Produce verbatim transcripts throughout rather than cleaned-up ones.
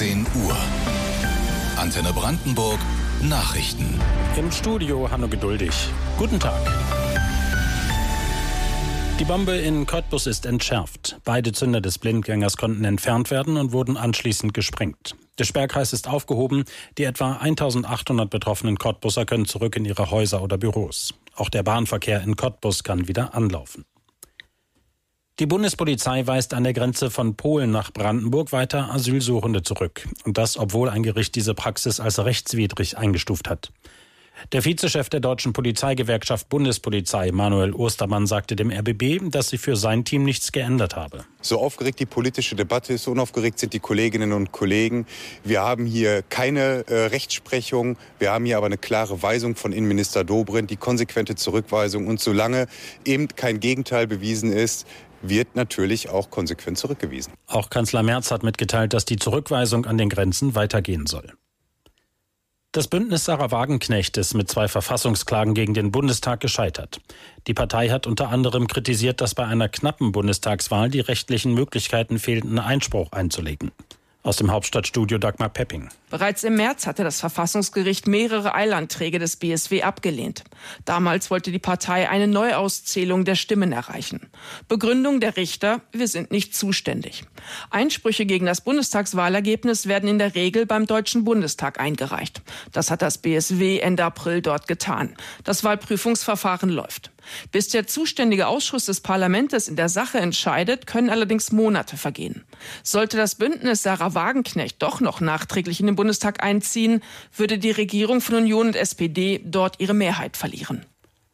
achtzehn Uhr. Antenne Brandenburg Nachrichten. Im Studio Hanno Geduldig. Guten Tag. Die Bombe in Cottbus ist entschärft. Beide Zünder des Blindgängers konnten entfernt werden und wurden anschließend gesprengt. Der Sperrkreis ist aufgehoben. Die etwa eintausendachthundert betroffenen Cottbuser können zurück in ihre Häuser oder Büros. Auch der Bahnverkehr in Cottbus kann wieder anlaufen. Die Bundespolizei weist an der Grenze von Polen nach Brandenburg weiter Asylsuchende zurück. Und das, obwohl ein Gericht diese Praxis als rechtswidrig eingestuft hat. Der Vizechef der deutschen Polizeigewerkschaft Bundespolizei, Manuel Ostermann, sagte dem R B B, dass sich für sein Team nichts geändert habe. So aufgeregt die politische Debatte ist, so unaufgeregt sind die Kolleginnen und Kollegen. Wir haben hier keine äh, Rechtsprechung, wir haben hier aber eine klare Weisung von Innenminister Dobrindt, die konsequente Zurückweisung. Und solange eben kein Gegenteil bewiesen ist, wird natürlich auch konsequent zurückgewiesen. Auch Kanzler Merz hat mitgeteilt, dass die Zurückweisung an den Grenzen weitergehen soll. Das Bündnis Sarah Wagenknecht ist mit zwei Verfassungsklagen gegen den Bundestag gescheitert. Die Partei hat unter anderem kritisiert, dass bei einer knappen Bundestagswahl die rechtlichen Möglichkeiten fehlten, Einspruch einzulegen. Aus dem Hauptstadtstudio Dagmar Pepping. Bereits im März hatte das Verfassungsgericht mehrere Eilanträge des B S W abgelehnt. Damals wollte die Partei eine Neuauszählung der Stimmen erreichen. Begründung der Richter: Wir sind nicht zuständig. Einsprüche gegen das Bundestagswahlergebnis werden in der Regel beim Deutschen Bundestag eingereicht. Das hat das B S W Ende April dort getan. Das Wahlprüfungsverfahren läuft. Bis der zuständige Ausschuss des Parlaments in der Sache entscheidet, können allerdings Monate vergehen. Sollte das Bündnis Sarah Wagenknecht doch noch nachträglich in den Bundestag einziehen, würde die Regierung von Union und S P D dort ihre Mehrheit verlieren.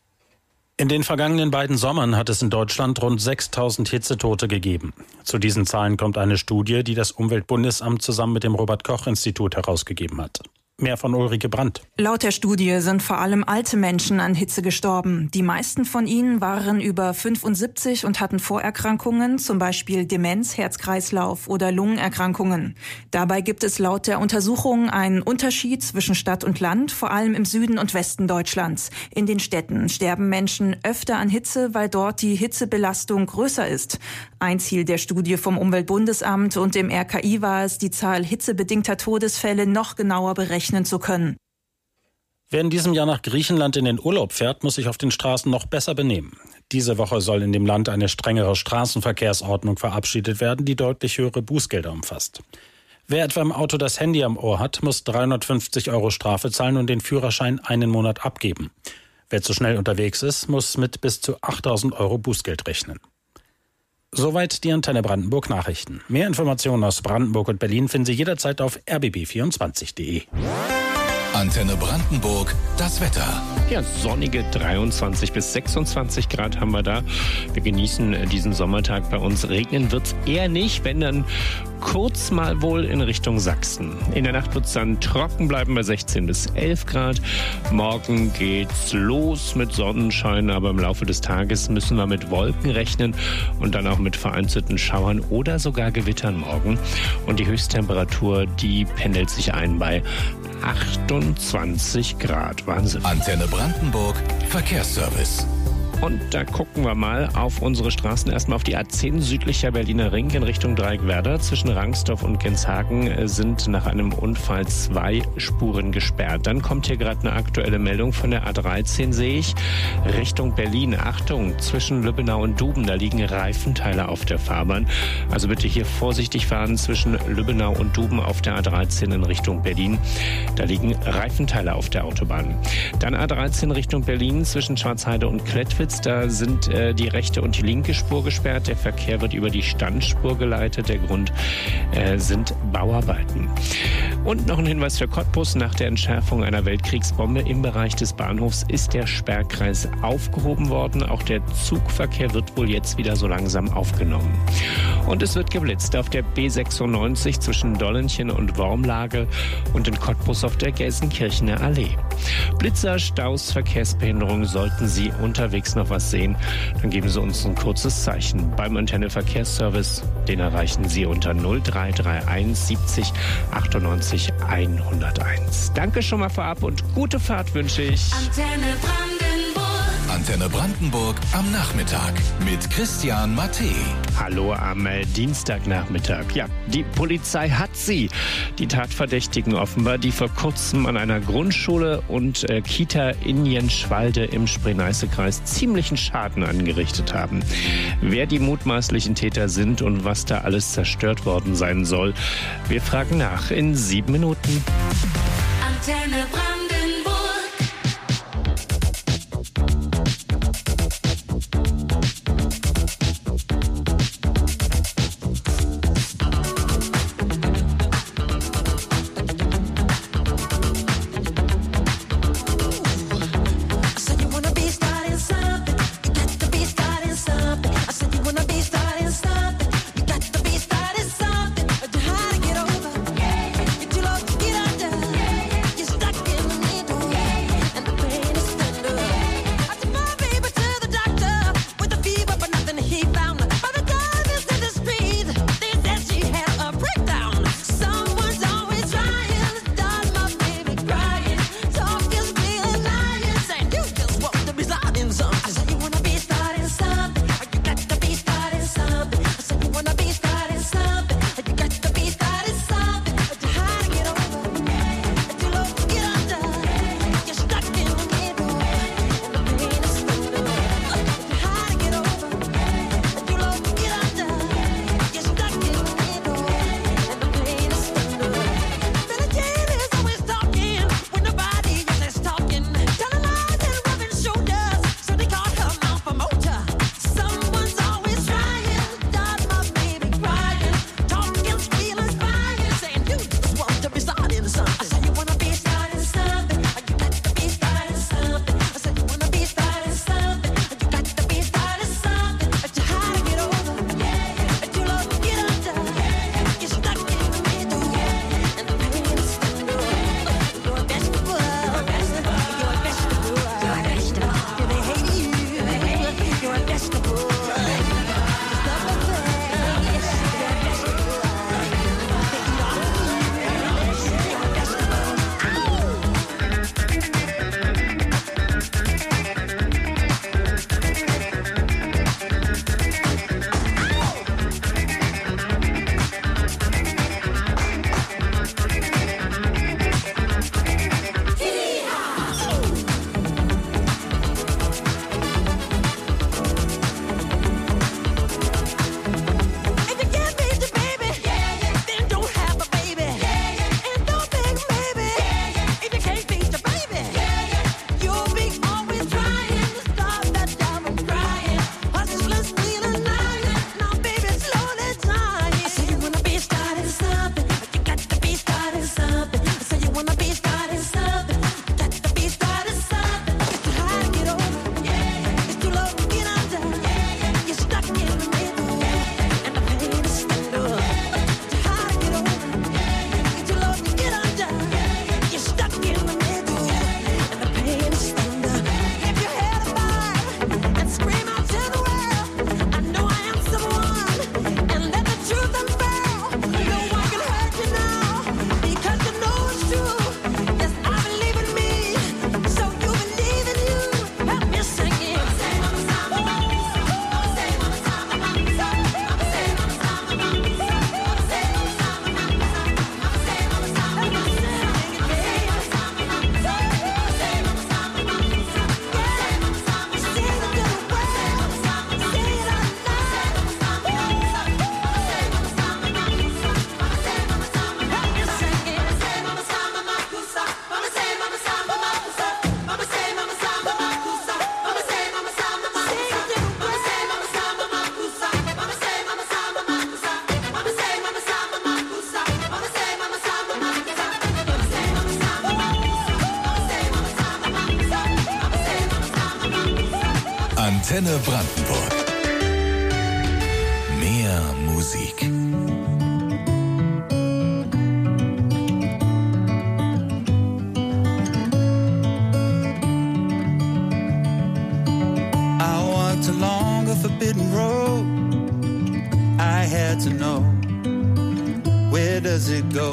In den vergangenen beiden Sommern hat es in Deutschland rund sechstausend Hitzetote gegeben. Zu diesen Zahlen kommt eine Studie, die das Umweltbundesamt zusammen mit dem Robert-Koch-Institut herausgegeben hat. Mehr von Ulrike Brandt. Laut der Studie sind vor allem alte Menschen an Hitze gestorben. Die meisten von ihnen waren über fünfundsiebzig und hatten Vorerkrankungen, zum Beispiel Demenz, Herz-Kreislauf oder Lungenerkrankungen. Dabei gibt es laut der Untersuchung einen Unterschied zwischen Stadt und Land, vor allem im Süden und Westen Deutschlands. In den Städten sterben Menschen öfter an Hitze, weil dort die Hitzebelastung größer ist. Ein Ziel der Studie vom Umweltbundesamt und dem R K I war es, die Zahl hitzebedingter Todesfälle noch genauer berechnen zu können. Wer in diesem Jahr nach Griechenland in den Urlaub fährt, muss sich auf den Straßen noch besser benehmen. Diese Woche soll in dem Land eine strengere Straßenverkehrsordnung verabschiedet werden, die deutlich höhere Bußgelder umfasst. Wer etwa im Auto das Handy am Ohr hat, muss dreihundertfünfzig Euro Strafe zahlen und den Führerschein einen Monat abgeben. Wer zu schnell unterwegs ist, muss mit bis zu achttausend Euro Bußgeld rechnen. Soweit die Antenne Brandenburg Nachrichten. Mehr Informationen aus Brandenburg und Berlin finden Sie jederzeit auf r b b vierundzwanzig punkt de. Antenne Brandenburg, das Wetter. Ja, sonnige dreiundzwanzig bis sechsundzwanzig Grad haben wir da. Wir genießen diesen Sommertag bei uns. Regnen wird es eher nicht, wenn dann kurz mal wohl in Richtung Sachsen. In der Nacht wird es dann trocken bleiben bei sechzehn bis elf Grad. Morgen geht's los mit Sonnenschein, aber im Laufe des Tages müssen wir mit Wolken rechnen und dann auch mit vereinzelten Schauern oder sogar Gewittern morgen. Und die Höchsttemperatur, die pendelt sich ein bei achtundzwanzig Grad. Wahnsinn. Antenne Brandenburg, Verkehrsservice. Und da gucken wir mal auf unsere Straßen. Erstmal auf die A zehn südlicher Berliner Ring in Richtung Dreieckwerder. Zwischen Rangsdorf und Genshagen sind nach einem Unfall zwei Spuren gesperrt. Dann kommt hier gerade eine aktuelle Meldung von der A dreizehn, sehe ich. Richtung Berlin. Achtung, zwischen Lübbenau und Duben, da liegen Reifenteile auf der Fahrbahn. Also bitte hier vorsichtig fahren zwischen Lübbenau und Duben auf der A dreizehn in Richtung Berlin. Da liegen Reifenteile auf der Autobahn. Dann A dreizehn Richtung Berlin zwischen Schwarzheide und Klettwitz. Da sind äh, die rechte und die linke Spur gesperrt. Der Verkehr wird über die Standspur geleitet. Der Grund äh, sind Bauarbeiten. Und noch ein Hinweis für Cottbus. Nach der Entschärfung einer Weltkriegsbombe im Bereich des Bahnhofs ist der Sperrkreis aufgehoben worden. Auch der Zugverkehr wird wohl jetzt wieder so langsam aufgenommen. Und es wird geblitzt auf der B sechsundneunzig zwischen Dollenchen und Wormlage und in Cottbus auf der Gelsenkirchener Allee. Blitzer, Staus, Verkehrsbehinderungen. Sollten Sie unterwegs noch was sehen, dann geben Sie uns ein kurzes Zeichen. Beim Antenne Verkehrsservice, den erreichen Sie unter null drei drei eins siebzig achtundneunzig hunderteins. Danke schon mal vorab und gute Fahrt wünsche ich. Antenne Brandenburg. Antenne Brandenburg am Nachmittag mit Christian Matthä. Hallo am äh, Dienstagnachmittag. Ja, die Polizei hat sie. Die Tatverdächtigen offenbar, die vor kurzem an einer Grundschule und äh, Kita in Jenschwalde im Spree-Neiße-Kreis ziemlichen Schaden angerichtet haben. Wer die mutmaßlichen Täter sind und was da alles zerstört worden sein soll, wir fragen nach in sieben Minuten. Antenne Brandenburg. Antenne Brandenburg. Mehr Musik. I walked along a forbidden road. I had to know, where does it go?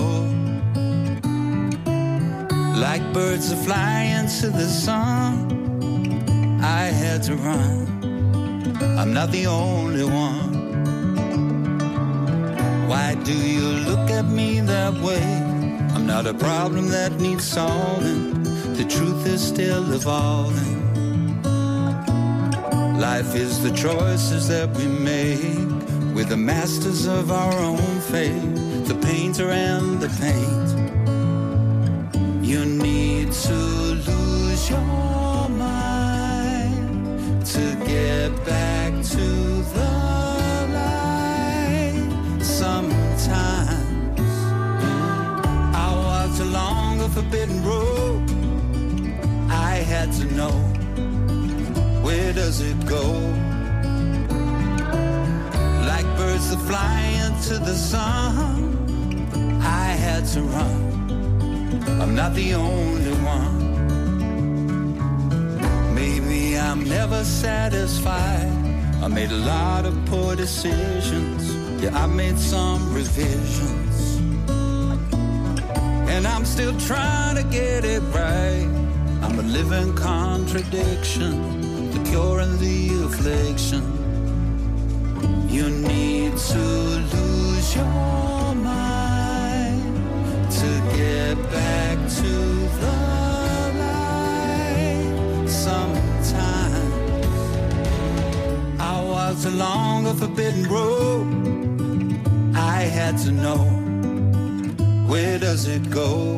Like birds that fly into the sun, I had to run. I'm not the only one. Why do you look at me that way? I'm not a problem that needs solving. The truth is still evolving. Life is the choices that we make. We're the masters of our own fate. The painter and the paint. You need to lose your mind to get back to the light. Sometimes I walked along a forbidden road. I had to know, where does it go? Like birds that fly into the sun, I had to run. I'm not the only one. Maybe I'm never satisfied. I made a lot of poor decisions. Yeah, I made some revisions. And I'm still trying to get it right. I'm a living contradiction, the cure and the affliction. You need to lose your mind to get back to the light. Sometimes I walked along a forbidden road. I had to know, where does it go?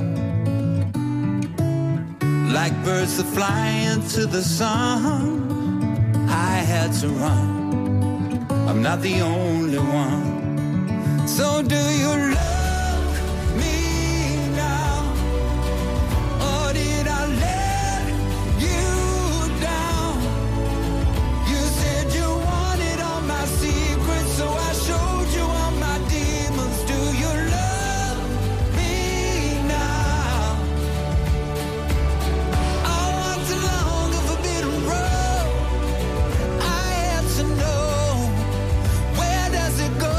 Like birds that fly into the sun, I had to run. I'm not the only one. So do you love me now? Or did I let you down? You said you wanted all my secrets, so I showed you all my demons. Do you love me now? I walked along a forbidden road. I had to know, where does it go?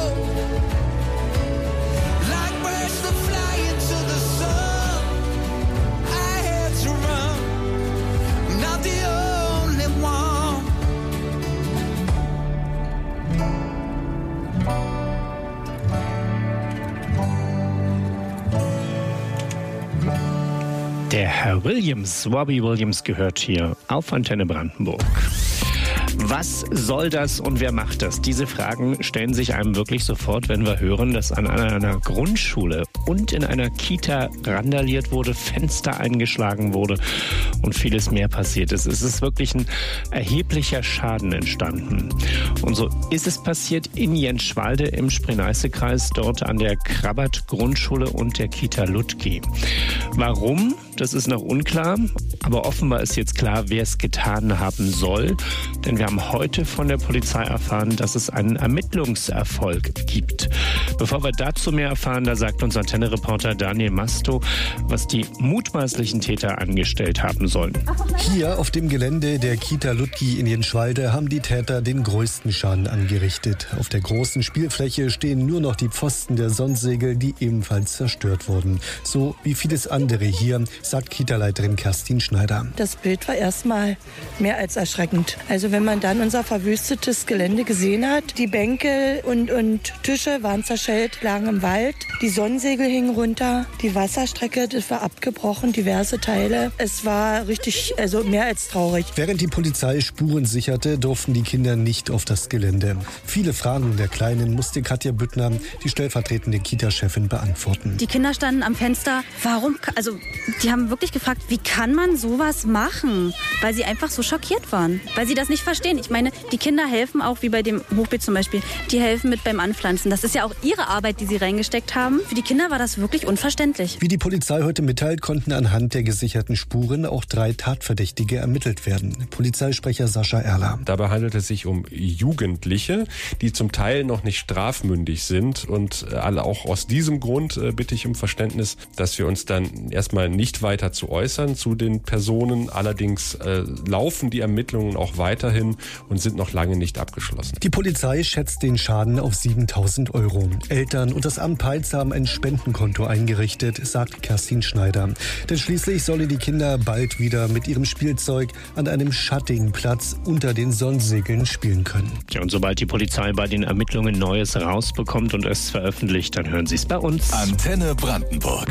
Like birds that fly into the sun, I had to run. I'm not the only one. Der Herr Williams, Robbie Williams, gehört hier auf Antenne Brandenburg. Was soll das und wer macht das? Diese Fragen stellen sich einem wirklich sofort, wenn wir hören, dass an einer Grundschule und in einer Kita randaliert wurde, Fenster eingeschlagen wurde und vieles mehr passiert ist. Es ist wirklich ein erheblicher Schaden entstanden. Und so ist es passiert in Jenschwalde im Spree-Neiße-Kreis, dort an der Krabbert-Grundschule und der Kita Ludki. Warum? Das ist noch unklar, aber offenbar ist jetzt klar, wer es getan haben soll. Denn wir haben heute von der Polizei erfahren, dass es einen Ermittlungserfolg gibt. Bevor wir dazu mehr erfahren, da sagt uns Antenne-Reporter Daniel Masto, was die mutmaßlichen Täter angestellt haben sollen. Hier auf dem Gelände der Kita Ludki in Jenschwalde haben die Täter den größten Schaden angerichtet. Auf der großen Spielfläche stehen nur noch die Pfosten der Sonnsegel, die ebenfalls zerstört wurden. So wie vieles andere hier, sagt Kita-Leiterin Kerstin Schneider. Das Bild war erstmal mehr als erschreckend. Also wenn man dann unser verwüstetes Gelände gesehen hat, die Bänke und, und Tische waren zerschellt, lagen im Wald, die Sonnensegel hingen runter, die Wasserstrecke, das war abgebrochen, diverse Teile. Es war richtig, also mehr als traurig. Während die Polizei Spuren sicherte, durften die Kinder nicht auf das Gelände. Viele Fragen der Kleinen musste Katja Büttner, die stellvertretende Kita-Chefin, beantworten. Die Kinder standen am Fenster. Warum? Also die haben wirklich gefragt, wie kann man sowas machen? Weil sie einfach so schockiert waren. Weil sie das nicht verstehen. Ich meine, die Kinder helfen auch, wie bei dem Hochbeet zum Beispiel, die helfen mit beim Anpflanzen. Das ist ja auch ihre Arbeit, die sie reingesteckt haben. Für die Kinder war das wirklich unverständlich. Wie die Polizei heute mitteilt, konnten anhand der gesicherten Spuren auch drei Tatverdächtige ermittelt werden. Polizeisprecher Sascha Erler. Dabei handelt es sich um Jugendliche, die zum Teil noch nicht strafmündig sind. Und alle auch aus diesem Grund äh, bitte ich um Verständnis, dass wir uns dann erstmal nicht weiter zu äußern zu den Personen. Allerdings äh, laufen die Ermittlungen auch weiterhin und sind noch lange nicht abgeschlossen. Die Polizei schätzt den Schaden auf siebentausend Euro. Eltern und das Amt Peitz haben ein Spenden Spendenkonto eingerichtet, sagt Kerstin Schneider. Denn schließlich sollen die Kinder bald wieder mit ihrem Spielzeug an einem schattigen Platz unter den Sonnensegeln spielen können. Ja, und sobald die Polizei bei den Ermittlungen Neues rausbekommt und es veröffentlicht, dann hören Sie es bei uns. Antenne Brandenburg.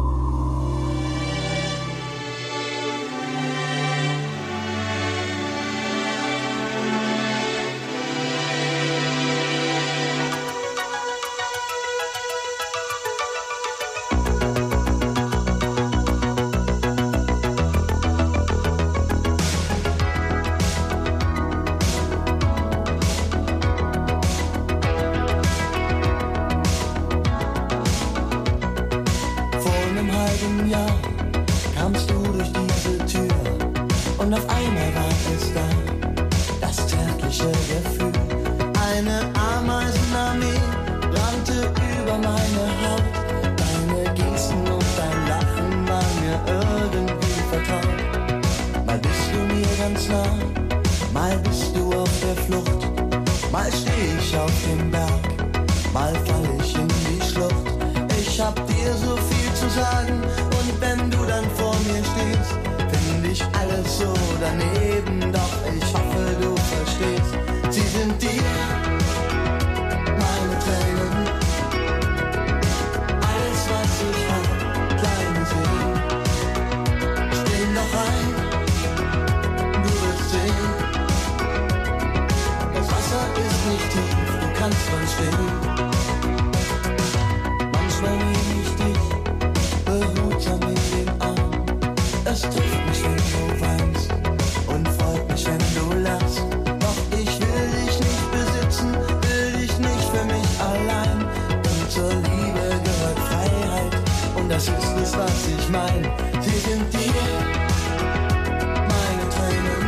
Kamst du durch diese Tür und auf einmal war es da, das zärtliche Gefühl. Eine Ameisenarmee rannte über meine Haut. Deine Gesten und dein Lachen waren mir irgendwie vertraut. Mal bist du mir ganz nah, mal bist du auf der Flucht. Mal steh ich auf dem Berg, mal fall ich in die Schlucht. Ich hab dir so viel zu sagen und wenn du dann vor mir stehst, find ich alles so daneben, doch ich hoffe du verstehst. Sie sind dir meine Tränen, alles was ich hab, kleine Seen. Spring doch ein, du wirst sehen, das Wasser ist nicht tief, du kannst dran stehen. Manchmal nehme ich dich behutsam in den Arm. Es trifft mich, wenn du weinst und freut mich, wenn du lachst. Doch ich will dich nicht besitzen, will dich nicht für mich allein. Denn zur Liebe gehört Freiheit und das ist es, was ich mein. Sie sind dir meine Tränen,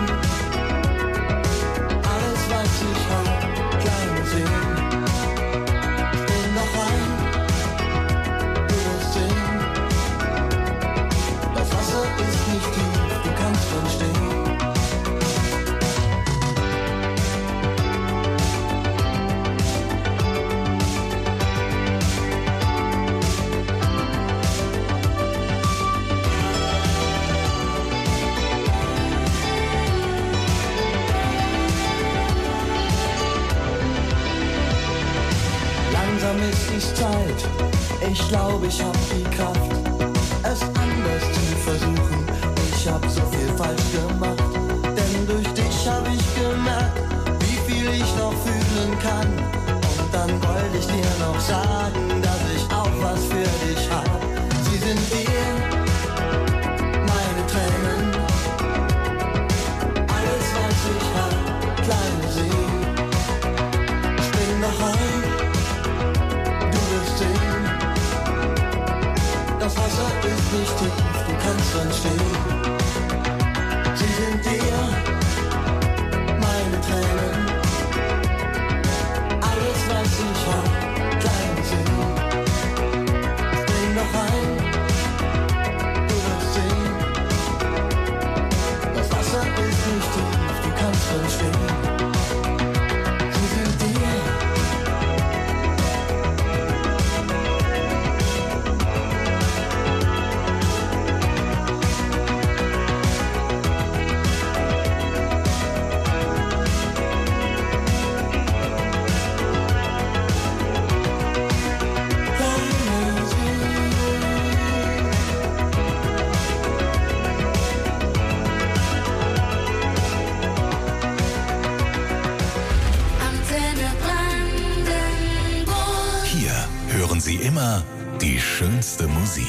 alles was ich hab, kleine Seen. Spring noch ein, das Wasser ist nicht tief, du kannst drin stehen. Langsam ist es Zeit, ich glaube, ich hab die Kraft, es anders zu versuchen. Ich hab so viel falsch gemacht, denn durch dich hab ich gemerkt, wie viel ich noch fühlen kann. Und dann wollte ich dir noch sagen, dass ich auch was für dich hab. Sie sind dir meine Tränen, alles was ich hab, kleine Seen. Spring noch ein, du wirst sehen, das Wasser ist nicht tief, du kannst dran stehen. Sie sind dir meine Tränen, alles was ich hab, kleine Seen. Spring noch ein, du wirst sehen, das Wasser ist nicht tief, du kannst dran stehen. Sie sind dir hören Sie immer die schönste Musik.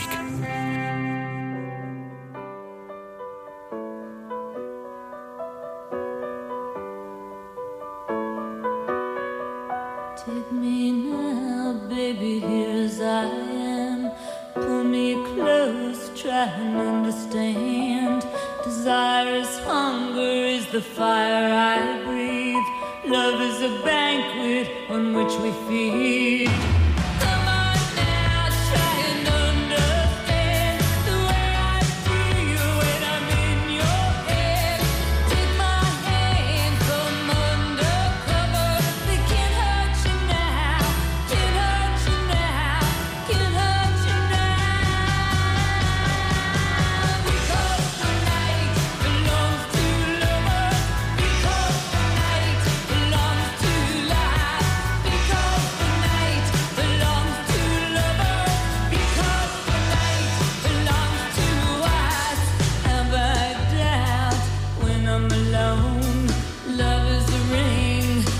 Take me now, baby, here as I am. Pull me close, try and understand. Desire is hunger, is the fire I breathe. Love is a banquet on which we feed. Can't hurt you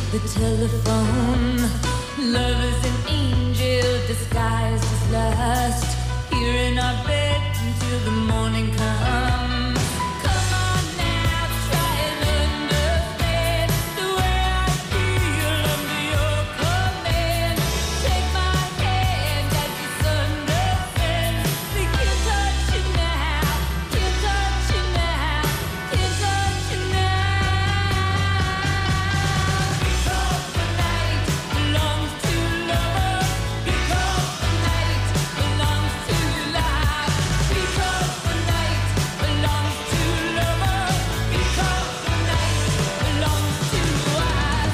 the telephone. Love is an angel disguised as lust. Here in our bed until the morning comes. Come on now, try and understand the way I feel under your command. Take my hand as the sun descends. We can't touch you now, can't touch you now, can't touch you now. Because the night belongs to lovers. Because the night belongs to love. Because the night belongs to lovers. Because the night belongs to us.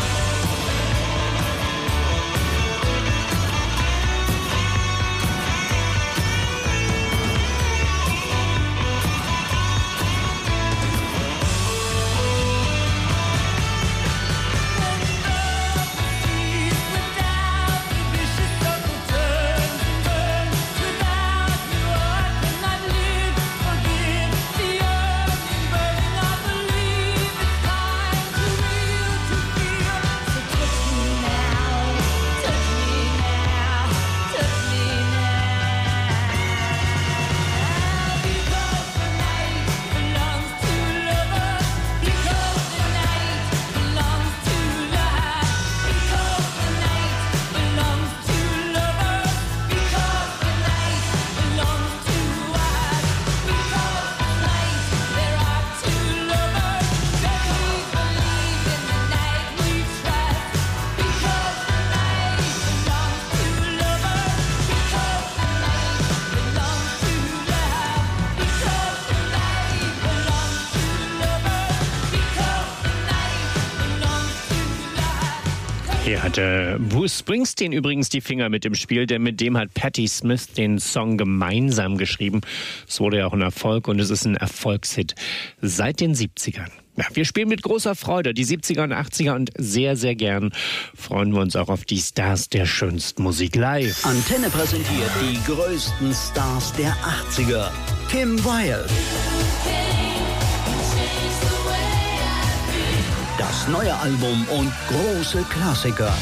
Hier hatte Bruce Springsteen übrigens die Finger mit im Spiel, denn mit dem hat Patti Smith den Song gemeinsam geschrieben. Es wurde ja auch ein Erfolg und es ist ein Erfolgshit seit den siebzigern. Ja, wir spielen mit großer Freude die siebziger und achtziger und sehr, sehr gern freuen wir uns auch auf die Stars der schönsten Musik live. Antenne präsentiert die größten Stars der achtziger. Kim Wilde. Das neue Album und große Klassiker.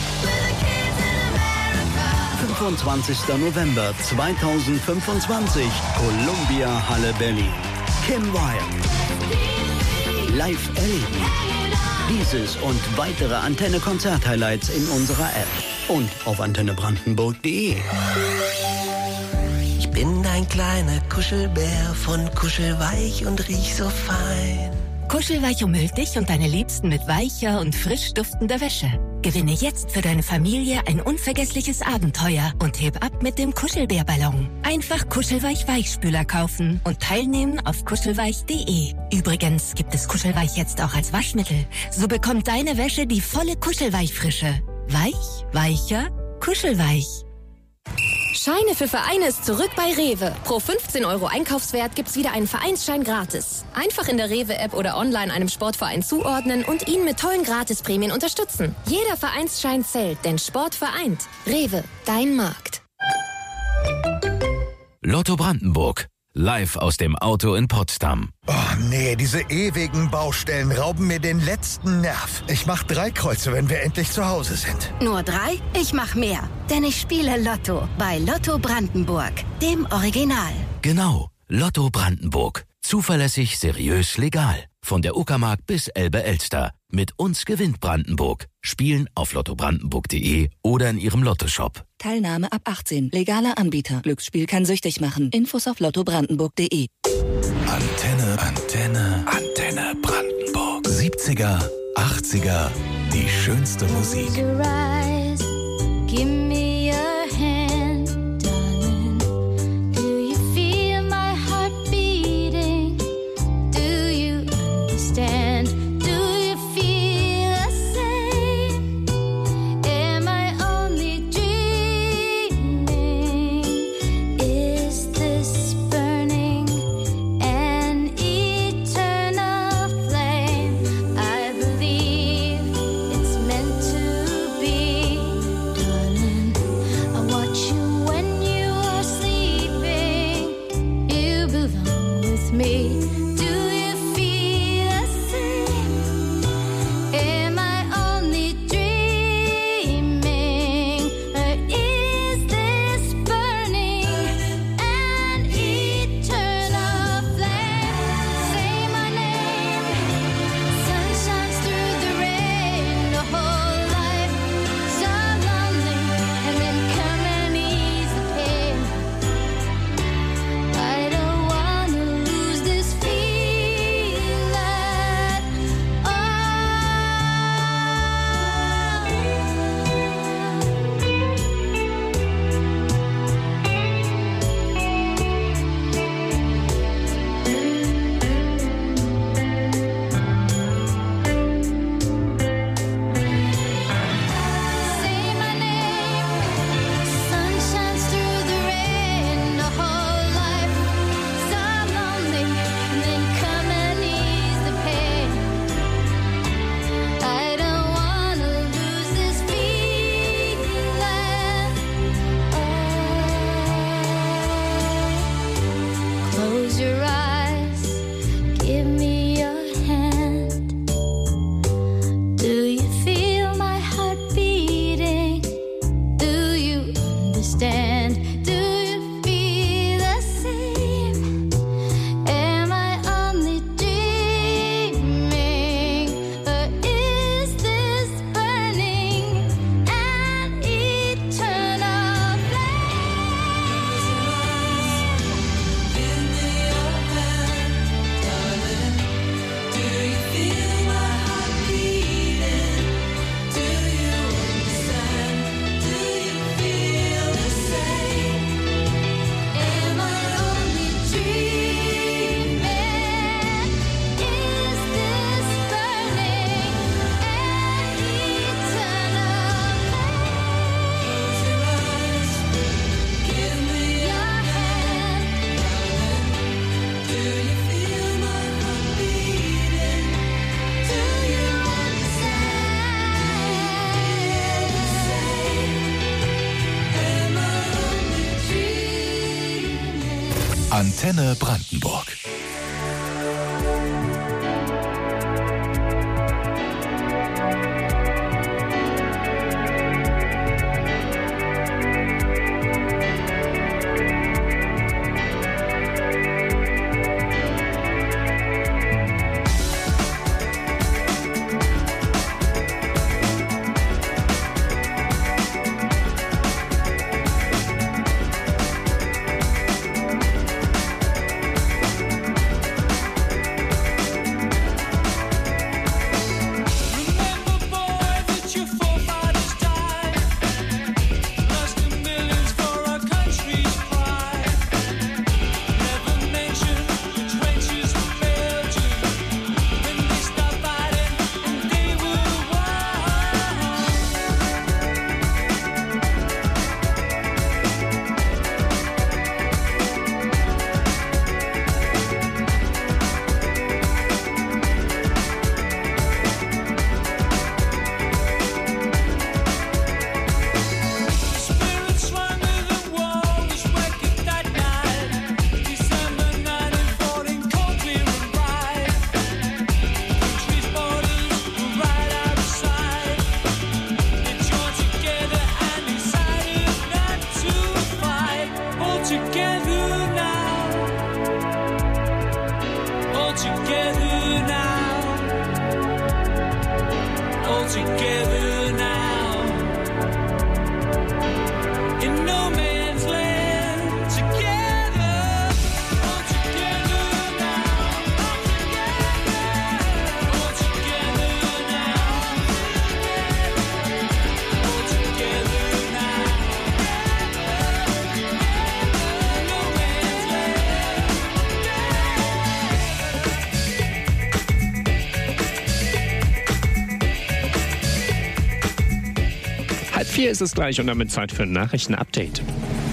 fünfundzwanzigster November zweitausendfünfundzwanzig, Columbia Halle Berlin. Kim Wilde. Live erleben. Dieses und weitere Antenne-Konzert-Highlights in unserer App und auf antenne brandenburg punkt de. Ich bin ein kleiner Kuschelbär von Kuschelweich und riech so fein. Kuschelweich umhüllt dich und deine Liebsten mit weicher und frisch duftender Wäsche. Gewinne jetzt für deine Familie ein unvergessliches Abenteuer und heb ab mit dem Kuschelbärballon. Einfach Kuschelweich Weichspüler kaufen und teilnehmen auf kuschelweich punkt de. Übrigens gibt es Kuschelweich jetzt auch als Waschmittel. So bekommt deine Wäsche die volle Kuschelweich-Frische. Weich, weicher, kuschelweich. Scheine für Vereine ist zurück bei Rewe. Pro fünfzehn Euro Einkaufswert gibt's wieder einen Vereinsschein gratis. Einfach in der Rewe-App oder online einem Sportverein zuordnen und ihn mit tollen Gratisprämien unterstützen. Jeder Vereinsschein zählt, denn Sport vereint. Rewe, dein Markt. Lotto Brandenburg. Live aus dem Auto in Potsdam. Oh nee, diese ewigen Baustellen rauben mir den letzten Nerv. Ich mach drei Kreuze, wenn wir endlich zu Hause sind. Nur drei? Ich mach mehr. Denn ich spiele Lotto bei Lotto Brandenburg, dem Original. Genau, Lotto Brandenburg. Zuverlässig, seriös, legal. Von der Uckermark bis Elbe-Elster. Mit uns gewinnt Brandenburg. Spielen auf lotto brandenburg punkt de oder in ihrem Lottoshop. Teilnahme ab achtzehn. Legaler Anbieter. Glücksspiel kann süchtig machen. Infos auf lotto brandenburg punkt de. Antenne, Antenne, Antenne Brandenburg. siebziger, achtziger, die schönste Musik. Give me your hand, darling. Do you feel my heart beating? Do you understand? Do you feel the same? Am I only dreaming? Is this burning an eternal flame? I believe it's meant to be, darling. Antenne Brandenburg. Hier ist es gleich und damit Zeit für ein Nachrichten-Update.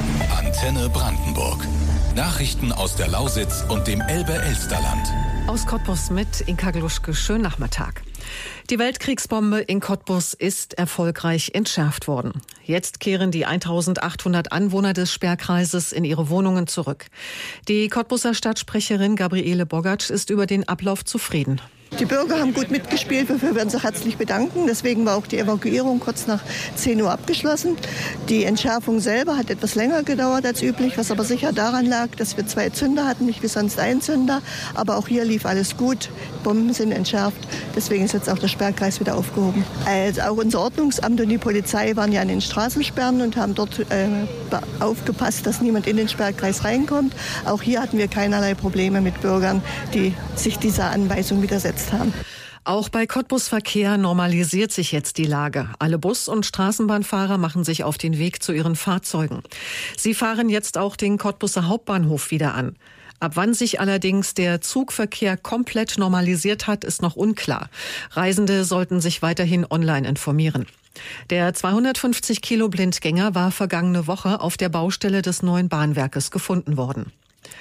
Antenne Brandenburg. Nachrichten aus der Lausitz und dem Elbe-Elsterland. Aus Cottbus mit Inka Gluschke. Schönen Nachmittag. Die Weltkriegsbombe in Cottbus ist erfolgreich entschärft worden. Jetzt kehren die eintausendachthundert Anwohner des Sperrkreises in ihre Wohnungen zurück. Die Cottbuser Stadtsprecherin Gabriele Bogatsch ist über den Ablauf zufrieden. Die Bürger haben gut mitgespielt, dafür werden sie herzlich bedanken. Deswegen war auch die Evakuierung kurz nach zehn Uhr abgeschlossen. Die Entschärfung selber hat etwas länger gedauert als üblich, was aber sicher daran lag, dass wir zwei Zünder hatten, nicht wie sonst ein Zünder. Aber auch hier lief alles gut. Bomben sind entschärft. Deswegen ist jetzt auch der Sperrkreis wieder aufgehoben. Also auch unser Ordnungsamt und die Polizei waren ja an den Straßensperren und haben dort äh, aufgepasst, dass niemand in den Sperrkreis reinkommt. Auch hier hatten wir keinerlei Probleme mit Bürgern, die sich dieser Anweisung widersetzen. Haben. Auch bei Cottbus Verkehr normalisiert sich jetzt die Lage. Alle Bus- und Straßenbahnfahrer machen sich auf den Weg zu ihren Fahrzeugen. Sie fahren jetzt auch den Cottbuser Hauptbahnhof wieder an. Ab wann sich allerdings der Zugverkehr komplett normalisiert hat, ist noch unklar. Reisende sollten sich weiterhin online informieren. Der zweihundertfünfzig Kilo Blindgänger war vergangene Woche auf der Baustelle des neuen Bahnwerkes gefunden worden.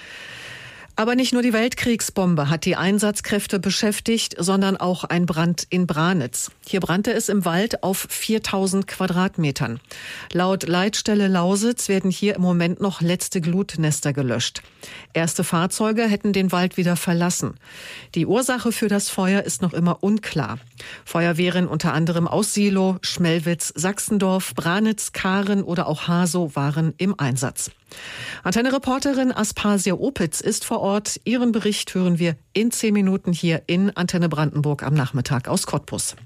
Aber nicht nur die Weltkriegsbombe hat die Einsatzkräfte beschäftigt, sondern auch ein Brand in Branitz. Hier brannte es im Wald auf viertausend Quadratmetern. Laut Leitstelle Lausitz werden hier im Moment noch letzte Glutnester gelöscht. Erste Fahrzeuge hätten den Wald wieder verlassen. Die Ursache für das Feuer ist noch immer unklar. Feuerwehren unter anderem aus Silo, Schmelwitz, Sachsendorf, Branitz, Karen oder auch Hasow waren im Einsatz. Antenne-Reporterin Aspasia Opitz ist vor Ort. Ihren Bericht hören wir in zehn Minuten hier in Antenne Brandenburg am Nachmittag aus Cottbus.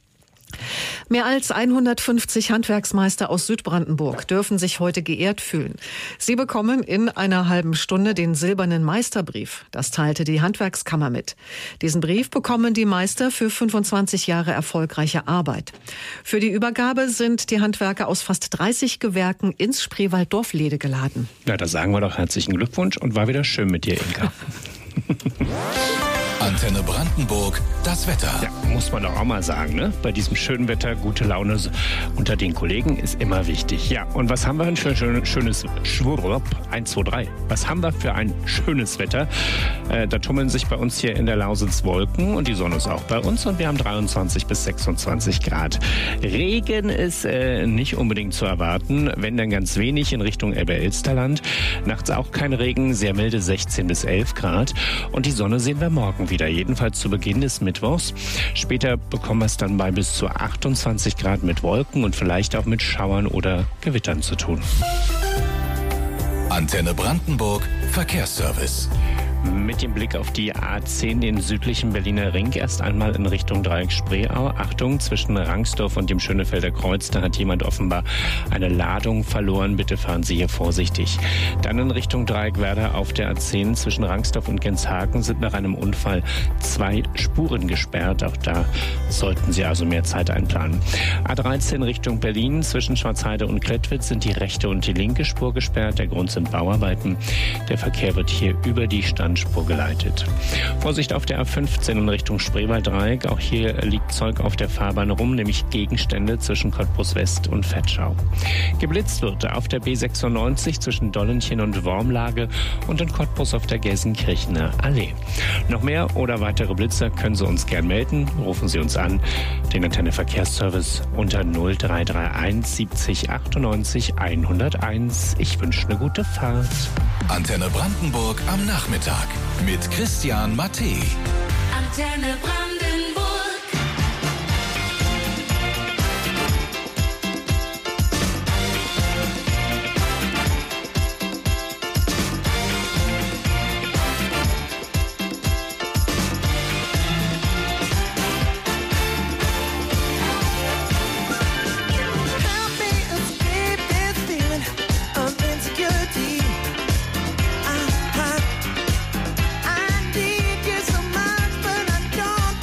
Mehr als hundertfünfzig Handwerksmeister aus Südbrandenburg dürfen sich heute geehrt fühlen. Sie bekommen in einer halben Stunde den silbernen Meisterbrief. Das teilte die Handwerkskammer mit. Diesen Brief bekommen die Meister für fünfundzwanzig Jahre erfolgreiche Arbeit. Für die Übergabe sind die Handwerker aus fast dreißig Gewerken ins Spreewald-Dorflede geladen. Ja, da sagen wir doch herzlichen Glückwunsch und war wieder schön mit dir, Inka. Antenne Brandenburg, das Wetter. Ja, muss man doch auch mal sagen, ne? Bei diesem schönen Wetter, gute Laune unter den Kollegen ist immer wichtig. Ja, und was haben wir ein schön, schön, schönes Schwurp? eins, zwei, drei. Was haben wir für ein schönes Wetter? Äh, da tummeln sich bei uns hier in der Lausitz Wolken und die Sonne ist auch bei uns und wir haben dreiundzwanzig bis sechsundzwanzig Grad. Regen ist äh, nicht unbedingt zu erwarten, wenn dann ganz wenig in Richtung Elbe-Elsterland. Nachts auch kein Regen, sehr milde sechzehn bis elf Grad und die Sonne sehen wir morgen wieder, jedenfalls zu Beginn des Mittwochs. Später bekommen wir es dann bei bis zu achtundzwanzig Grad mit Wolken und vielleicht auch mit Schauern oder Gewittern zu tun. Antenne Brandenburg, Verkehrsservice. Mit dem Blick auf die A zehn, den südlichen Berliner Ring, erst einmal in Richtung Dreieck Spreeau. Achtung, zwischen Rangsdorf und dem Schönefelder Kreuz, da hat jemand offenbar eine Ladung verloren. Bitte fahren Sie hier vorsichtig. Dann in Richtung Dreieck Werder auf der A zehn zwischen Rangsdorf und Genshagen sind nach einem Unfall zwei Spuren gesperrt. Auch da sollten Sie also mehr Zeit einplanen. A dreizehn Richtung Berlin zwischen Schwarzheide und Klettwitz sind die rechte und die linke Spur gesperrt. Der Grund sind Bauarbeiten. Der Verkehr wird hier über die Stand Spur geleitet. Vorsicht auf der A fünfzehn in Richtung Spreewalddreieck. Auch hier liegt Zeug auf der Fahrbahn rum, nämlich Gegenstände zwischen Cottbus West und Vetschau. Geblitzt wird auf der B sechsundneunzig zwischen Dollenchen und Wormlage und in Cottbus auf der Gelsenkirchener Allee. Noch mehr oder weitere Blitzer können Sie uns gern melden. Rufen Sie uns an. Den Antenne Verkehrsservice unter null drei drei eins siebzig achtundneunzig hunderteins. Ich wünsche eine gute Fahrt. Antenne Brandenburg am Nachmittag mit Christian Matte. Antenne Brandenburg. I need you so much, but I don't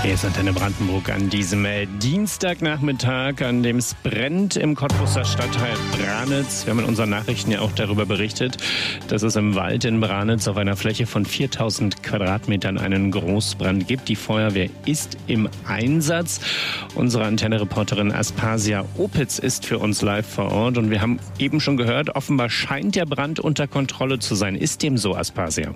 Hier ist Antenne Brandenburg an diesem äh, Dienstagnachmittag, an dem es brennt im Cottbuser Stadtteil Branitz. Wir haben in unseren Nachrichten ja auch darüber berichtet, dass es im Wald in Branitz auf einer Fläche von viertausend Quadratmetern einen Großbrand gibt. Die Feuerwehr ist im Einsatz. Unsere Antenne-Reporterin Aspasia Opitz ist für uns live vor Ort. Und wir haben eben schon gehört, offenbar scheint der Brand unter Kontrolle zu sein. Ist dem so, Aspasia?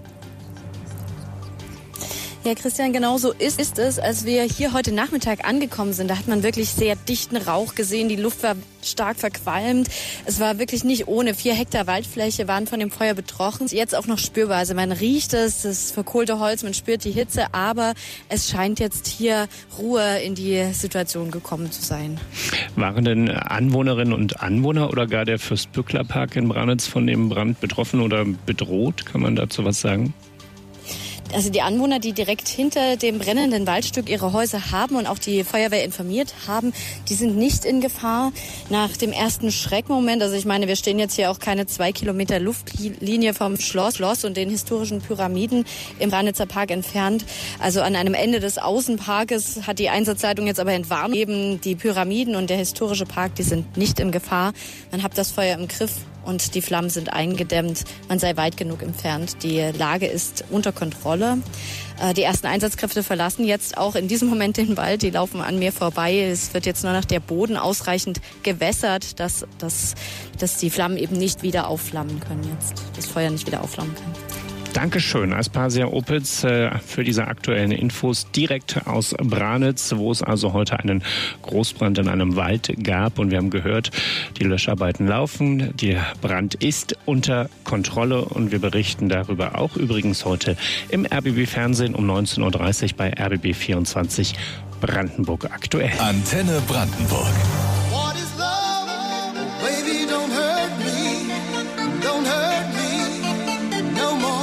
Ja, Christian, genau so ist, ist es. Als wir hier heute Nachmittag angekommen sind, da hat man wirklich sehr dichten Rauch gesehen. Die Luft war stark verqualmt. Es war wirklich nicht ohne. Vier Hektar Waldfläche waren von dem Feuer betroffen. Jetzt auch noch spürbar. Also man riecht es, das verkohlte Holz, man spürt die Hitze. Aber es scheint jetzt hier Ruhe in die Situation gekommen zu sein. Waren denn Anwohnerinnen und Anwohner oder gar der Fürstbückler-Park in Branitz von dem Brand betroffen oder bedroht? Kann man dazu was sagen? Also die Anwohner, die direkt hinter dem brennenden Waldstück ihre Häuser haben und auch die Feuerwehr informiert haben, die sind nicht in Gefahr. Nach dem ersten Schreckmoment, also ich meine, wir stehen jetzt hier auch keine zwei Kilometer Luftlinie vom Schloss, Schloss und den historischen Pyramiden im Branitzer Park entfernt. Also an einem Ende des Außenparkes hat die Einsatzleitung jetzt aber entwarnt. Eben die Pyramiden und der historische Park, die sind nicht in Gefahr. Man hat das Feuer im Griff. Und die Flammen sind eingedämmt. Man sei weit genug entfernt. Die Lage ist unter Kontrolle. Die ersten Einsatzkräfte verlassen jetzt auch in diesem Moment den Wald. Die laufen an mir vorbei. Es wird jetzt nur noch der Boden ausreichend gewässert, dass, dass, dass die Flammen eben nicht wieder aufflammen können jetzt. Das Feuer nicht wieder aufflammen kann. Dankeschön, Aspasia Opitz, für diese aktuellen Infos direkt aus Branitz, wo es also heute einen Großbrand in einem Wald gab. Und wir haben gehört, die Löscharbeiten laufen, der Brand ist unter Kontrolle und wir berichten darüber auch übrigens heute im R B B-Fernsehen um neunzehn Uhr dreißig bei R B B vierundzwanzig Brandenburg aktuell. Antenne Brandenburg. What is love? Baby, don't hurt me. Don't hurt me no more.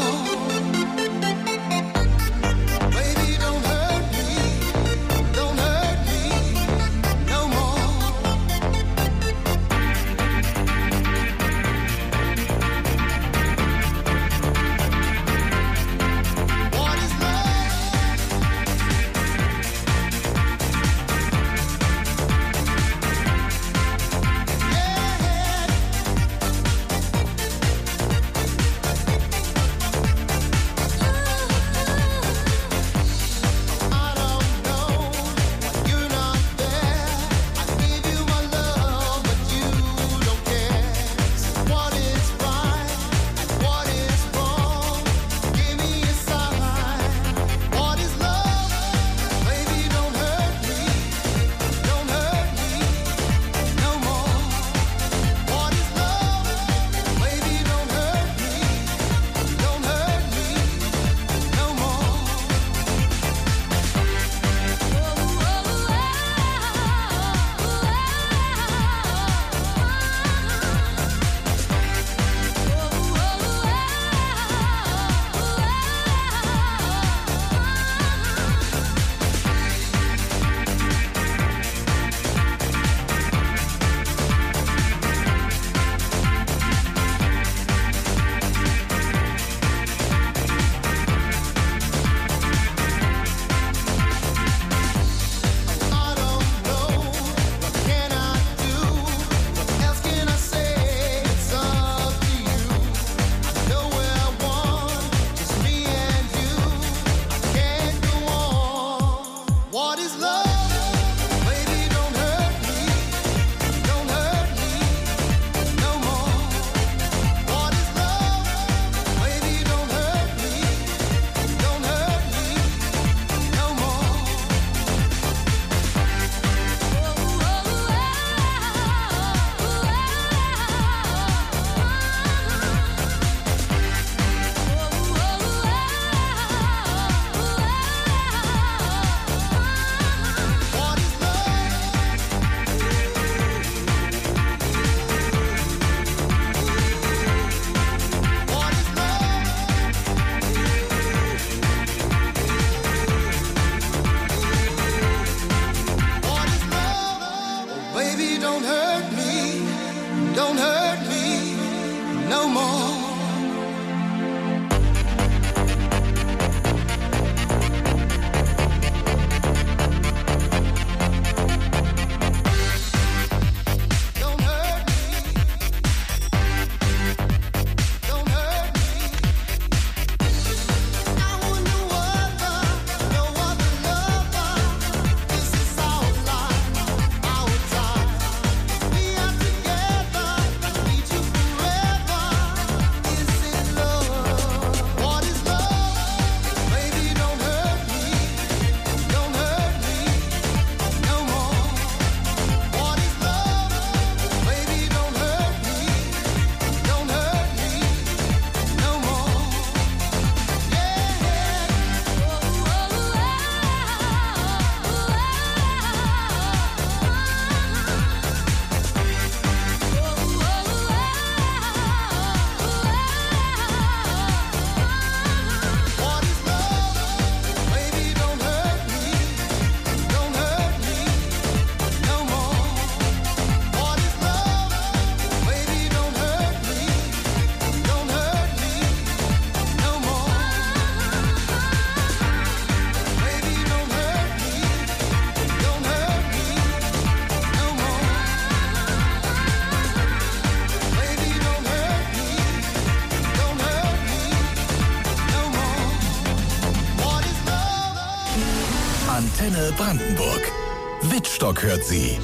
Antenne Brandenburg. Wittstock hört sie.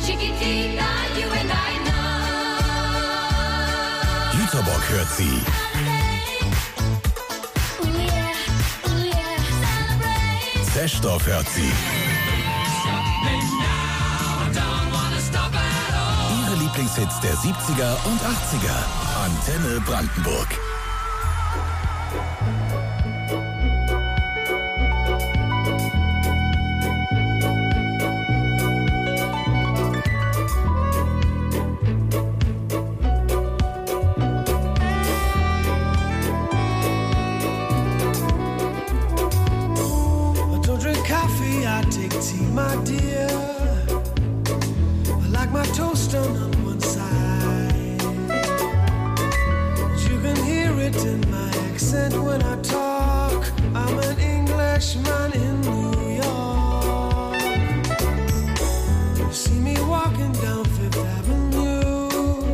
Jüterbock hört sie. Seschdorf hört sie. Ihre Lieblingshits der siebziger und achtziger. Antenne Brandenburg. I take tea, my dear. I like my toast done on one side. You can hear it in my accent when I talk. I'm an Englishman in New York. You see me walking down Fifth Avenue,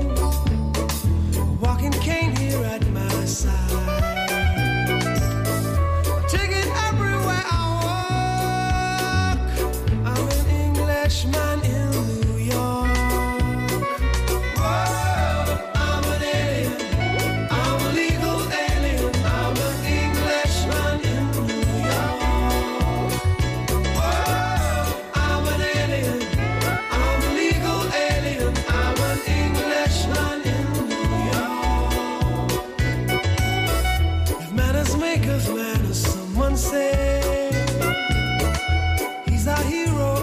a walking cane here at my side. Take it everywhere I man in New York. Whoa, I'm an alien. I'm a legal alien. I'm an Englishman in New York. Whoa, I'm an alien. I'm a legal alien. I'm an Englishman in New York. If manners make us manners, someone say he's our hero.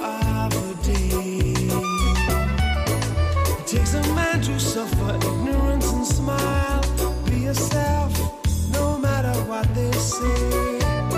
Takes a man to suffer ignorance and smile. Be yourself, no matter what they say.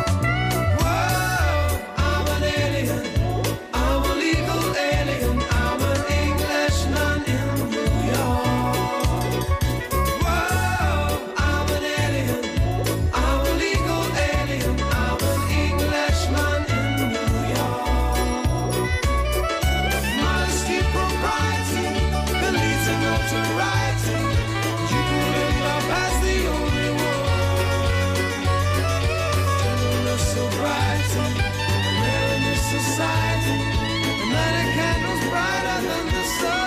Whoa, I'm an alien. I'm a legal alien. I'm an Englishman in New York. Whoa, I'm an alien. I'm a legal alien. I'm an Englishman in New York. Modesty, propriety, notoriety, you can live love as the only one. Gentleness, sobriety, rare in this society, and light a candle's brighter than the sun.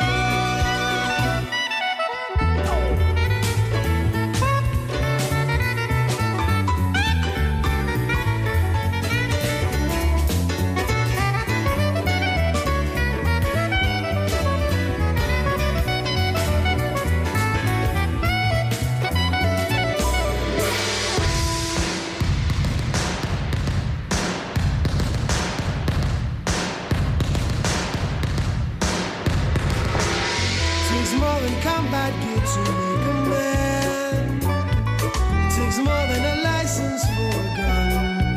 More than combat gear to make a man. It takes more than a license for a gun.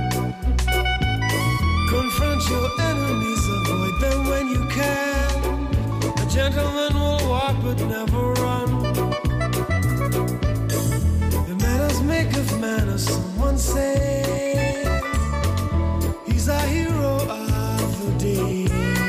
Confront your enemies, avoid them when you can. A gentleman will walk but never run. The manners make of manners, someone say. He's our hero of the day.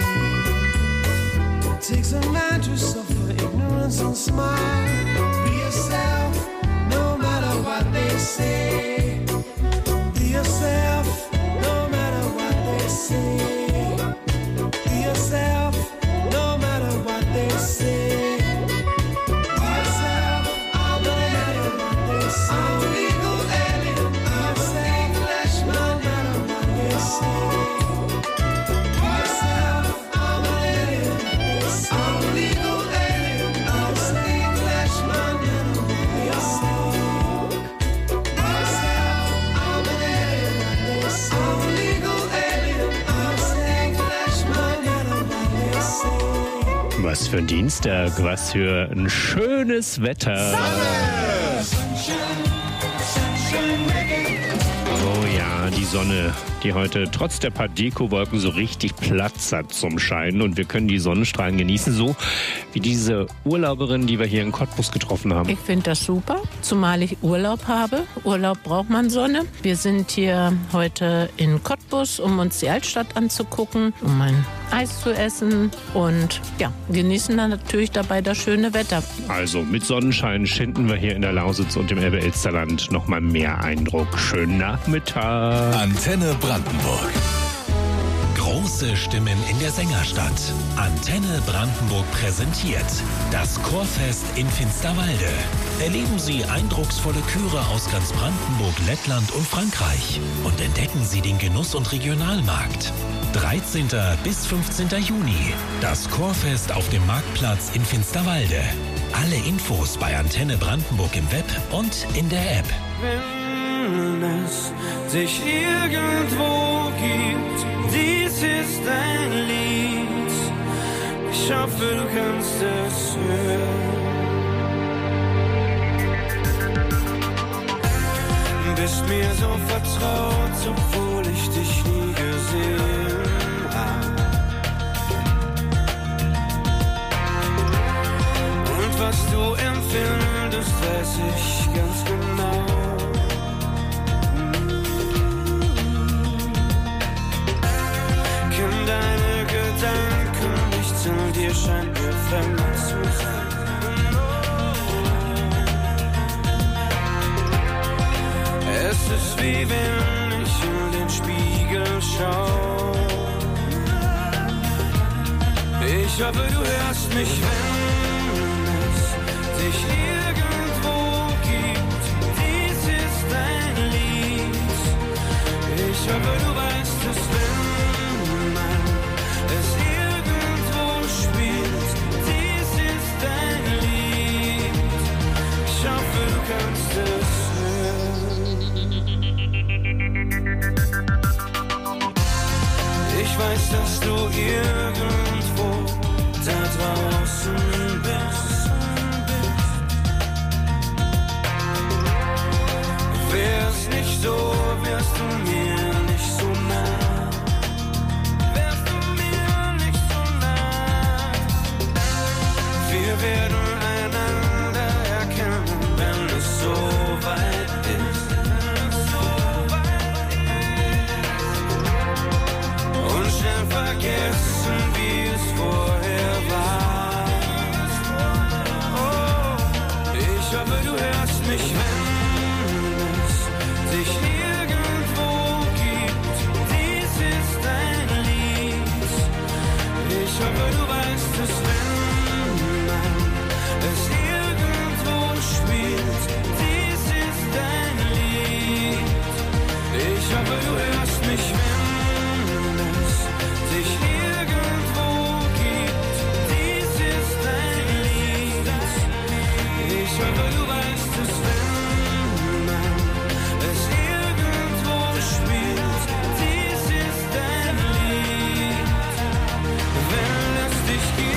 It takes a man to suffer ignorance and smile. Be yourself, no matter what they say. Be yourself, no matter what they say. Be yourself, no matter what they say. Be yourself, I'm an alien. I'm a legal alien. I'm an Englishman, no matter what they say. Be yourself, I'm an alien. I'm a legal alien. I'm an Englishman in New York. Be yourself, I'm an alien. I'm a legal alien. I'm an Englishman, no matter what they say. Was für ein Dienstag, was für ein schönes Wetter. Oh ja, die Sonne, die heute trotz der paar Dekowolken so richtig Platz hat zum Scheinen. Und wir können die Sonnenstrahlen genießen, so wie diese Urlauberin, die wir hier in Cottbus getroffen haben. Ich finde das super, zumal ich Urlaub habe. Urlaub braucht man Sonne. Wir sind hier heute in Cottbus, um uns die Altstadt anzugucken, um ein Eis zu essen und ja, genießen dann natürlich dabei das schöne Wetter. Also mit Sonnenschein schinden wir hier in der Lausitz und im Elbe-Elster-Land noch mal mehr Eindruck. Schönen Nachmittag. Antenne Brandenburg. Groß Große Stimmen in der Sängerstadt. Antenne Brandenburg präsentiert das Chorfest in Finsterwalde. Erleben Sie eindrucksvolle Chöre aus ganz Brandenburg, Lettland und Frankreich und entdecken Sie den Genuss- und Regionalmarkt. dreizehnten bis fünfzehnten Juni. Das Chorfest auf dem Marktplatz in Finsterwalde. Alle Infos bei Antenne Brandenburg im Web und in der App. Wenn es sich irgendwo gibt, dies ist ein Lied. Ich hoffe, du kannst es hören. Bist mir so vertraut, obwohl ich dich nie gesehen habe. Und was du empfindest, weiß ich ganz genau. Kenn deine Gedanken, nichts an dir scheint mir fremd zu sein. Es ist wie wenn ich in den Spiegel schau. Ich hoffe, du hörst mich, wenn es dich irgendwo gibt. Dies ist ein Lied. Ich hoffe, du weißt es, wenn man es irgendwo spielt. Dies ist ein Lied. Ich hoffe, du kannst es hören. Ich weiß, dass du irgendwo da draußen bist. Wär's nicht so, wärst du mir nicht so nah. Wärst du mir nicht so nah. Wir werden einander erkennen, wenn es so weit ist. Vergessen, wie es vorher war. Oh, ich hoffe, du hörst mich, wenn es sich irgendwo gibt. Dies ist ein Lied. Ich hoffe, du weißt es, wenn man es irgendwo spielt. Dies ist ein Lied. Ich hoffe, du hörst mich, wenn sich irgendwo gibt, dies ist ein Lied. Ich hoffe, du weißt es, wenn man es irgendwo spielt. Dies ist ein Lied, wenn es dich gibt.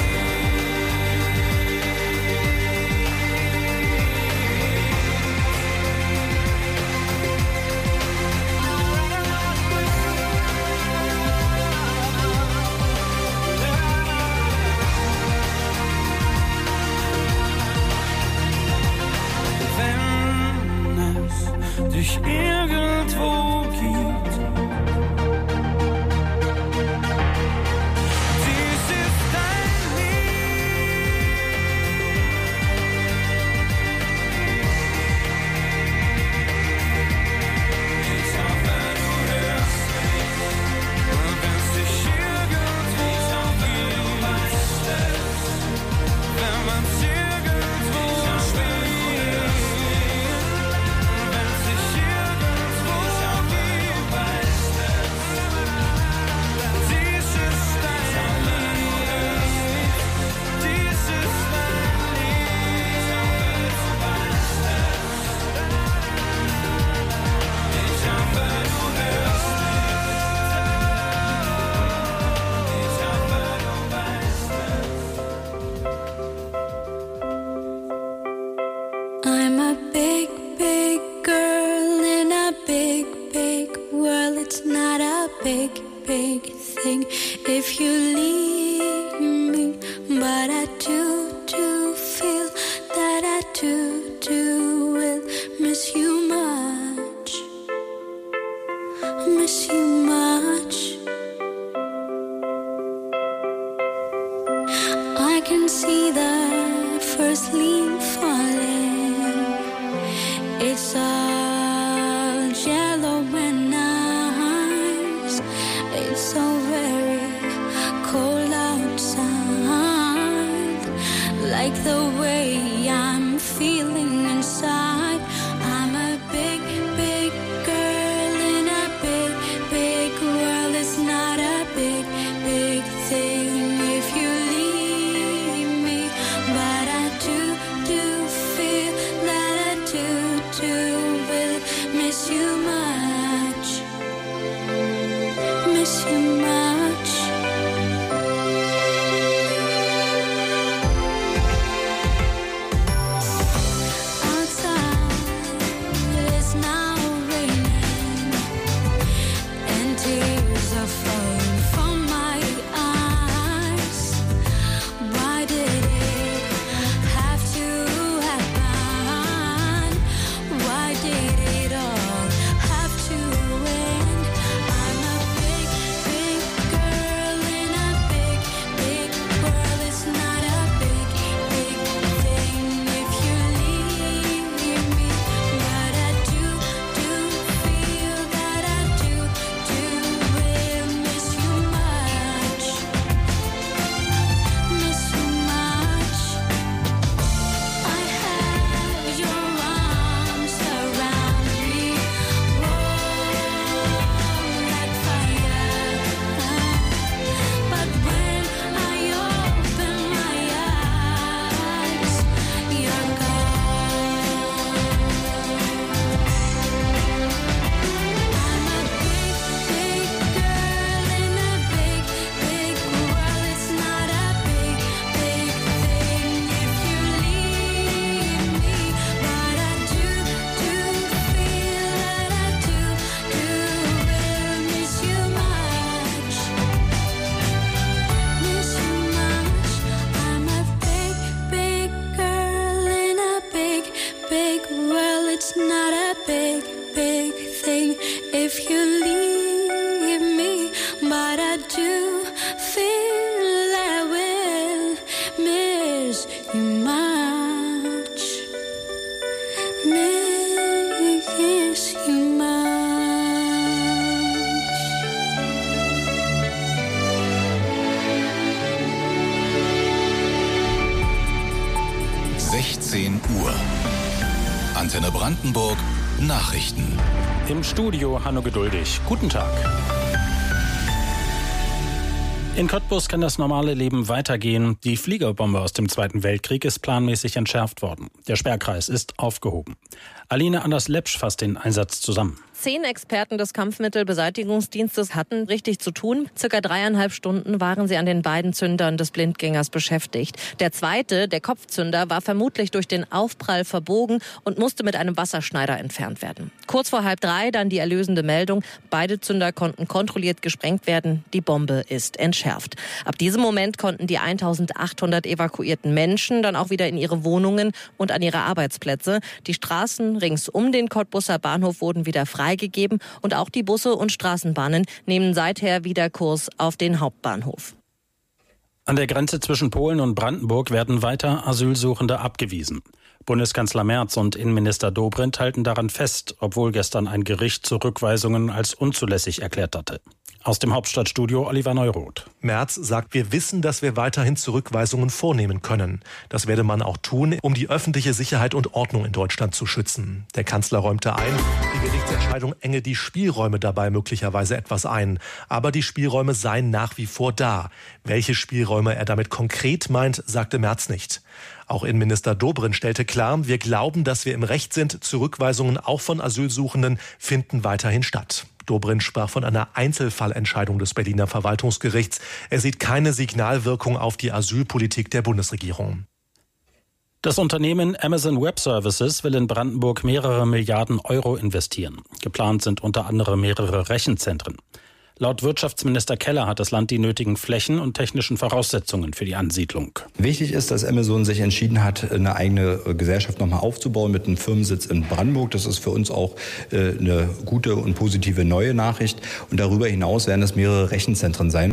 Dich irgendwo gibt. Dies ist dein Lied. Ich hoffe, du hörst mich. Und wenn's dich irgendwo gibt, weißt es. Wenn man's irgendwo spielt. I'm a big, big girl in a big, big world. It's not a big, big thing if you leave me. But I do, do feel that I do, do will miss you much. Miss you much. I can see the first leaf falling. It's all yellow and nice. It's so very like the way I'm feeling inside. I'm a big, big girl in a big, big world. It's not a big, big thing if you leave me, but I do, do feel that I do, do will miss you much, miss you much. sechzehn Uhr. Antenne Brandenburg, Nachrichten. Im Studio Hanno Geduldig. Guten Tag. In Cottbus kann das normale Leben weitergehen. Die Fliegerbombe aus dem Zweiten Weltkrieg ist planmäßig entschärft worden. Der Sperrkreis ist aufgehoben. Aline Anders-Lepsch fasst den Einsatz zusammen. Zehn Experten des Kampfmittelbeseitigungsdienstes hatten richtig zu tun. Circa dreieinhalb Stunden waren sie an den beiden Zündern des Blindgängers beschäftigt. Der zweite, der Kopfzünder, war vermutlich durch den Aufprall verbogen und musste mit einem Wasserschneider entfernt werden. Kurz vor halb drei dann die erlösende Meldung. Beide Zünder konnten kontrolliert gesprengt werden. Die Bombe ist entschärft. Ab diesem Moment konnten die eintausendachthundert evakuierten Menschen dann auch wieder in ihre Wohnungen und an ihre Arbeitsplätze. Die Straßen rings um den Cottbuser Bahnhof wurden wieder freigegeben und auch die Busse und Straßenbahnen nehmen seither wieder Kurs auf den Hauptbahnhof. An der Grenze zwischen Polen und Brandenburg werden weiter Asylsuchende abgewiesen. Bundeskanzler Merz und Innenminister Dobrindt halten daran fest, obwohl gestern ein Gericht Zurückweisungen als unzulässig erklärt hatte. Aus dem Hauptstadtstudio Oliver Neuroth. Merz sagt, wir wissen, dass wir weiterhin Zurückweisungen vornehmen können. Das werde man auch tun, um die öffentliche Sicherheit und Ordnung in Deutschland zu schützen. Der Kanzler räumte ein, die Gerichtsentscheidung enge die Spielräume dabei möglicherweise etwas ein. Aber die Spielräume seien nach wie vor da. Welche Spielräume er damit konkret meint, sagte Merz nicht. Auch Innenminister Dobrindt stellte klar, wir glauben, dass wir im Recht sind. Zurückweisungen auch von Asylsuchenden finden weiterhin statt. Dobrindt sprach von einer Einzelfallentscheidung des Berliner Verwaltungsgerichts. Er sieht keine Signalwirkung auf die Asylpolitik der Bundesregierung. Das Unternehmen Amazon Web Services will in Brandenburg mehrere Milliarden Euro investieren. Geplant sind unter anderem mehrere Rechenzentren. Laut Wirtschaftsminister Keller hat das Land die nötigen Flächen und technischen Voraussetzungen für die Ansiedlung. Wichtig ist, dass Amazon sich entschieden hat, eine eigene Gesellschaft nochmal aufzubauen mit einem Firmensitz in Brandenburg. Das ist für uns auch eine gute und positive neue Nachricht. Und darüber hinaus werden es mehrere Rechenzentren sein.